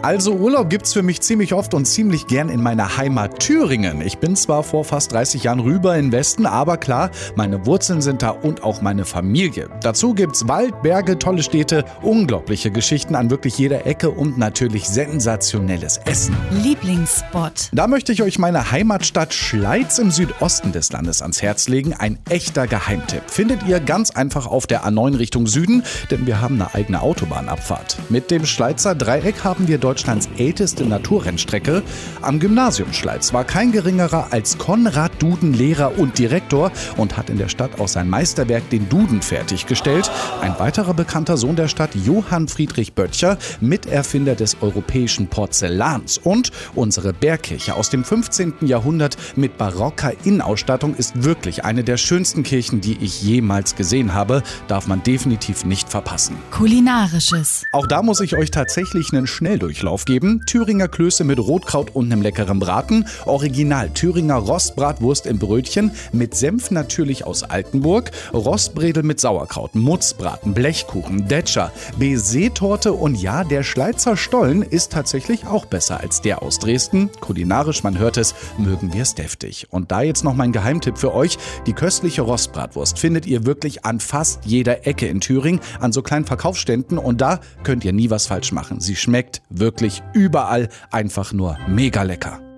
Also Urlaub gibt's für mich ziemlich oft und ziemlich gern in meiner Heimat Thüringen. Ich bin zwar vor fast 30 Jahren rüber in den Westen, aber klar, meine Wurzeln sind da und auch meine Familie. Dazu gibt's Wald, Berge, tolle Städte, unglaubliche Geschichten an wirklich jeder Ecke und natürlich sensationelles Essen. Lieblingsspot. Da möchte ich euch meine Heimatstadt Schleiz im Südosten des Landes ans Herz legen. Ein echter Geheimtipp. Findet ihr ganz einfach auf der A9 Richtung Süden, denn wir haben eine eigene Autobahnabfahrt. Mit dem Schleizer Dreieck haben wir Deutschlands älteste Naturrennstrecke. Am Gymnasium Schleiz war kein geringerer als Konrad Duden Lehrer und Direktor und hat in der Stadt auch sein Meisterwerk, den Duden, fertiggestellt. Ein weiterer bekannter Sohn der Stadt, Johann Friedrich Böttcher, Miterfinder des europäischen Porzellans. Und unsere Bergkirche aus dem 15. Jahrhundert mit barocker Innenausstattung ist wirklich eine der schönsten Kirchen, die ich jemals gesehen habe. Darf man definitiv nicht verpassen. Kulinarisches. Auch da muss ich euch tatsächlich einen Schnelldurchlauf geben. Thüringer Klöße mit Rotkraut und einem leckeren Braten. Original Thüringer Rostbratwurst im Brötchen. Mit Senf natürlich aus Altenburg. Rostbredel mit Sauerkraut, Mutzbraten, Blechkuchen, Detscher, Baiser-Torte und ja, der Schleizer Stollen ist tatsächlich auch besser als der aus Dresden. Kulinarisch, man hört es, mögen wir es deftig. Und da jetzt noch mein Geheimtipp für euch. Die köstliche Rostbratwurst findet ihr wirklich an fast jeder Ecke in Thüringen, an so kleinen Verkaufsständen und da könnt ihr nie was falsch machen. Sie schmeckt wirklich überall einfach nur mega lecker.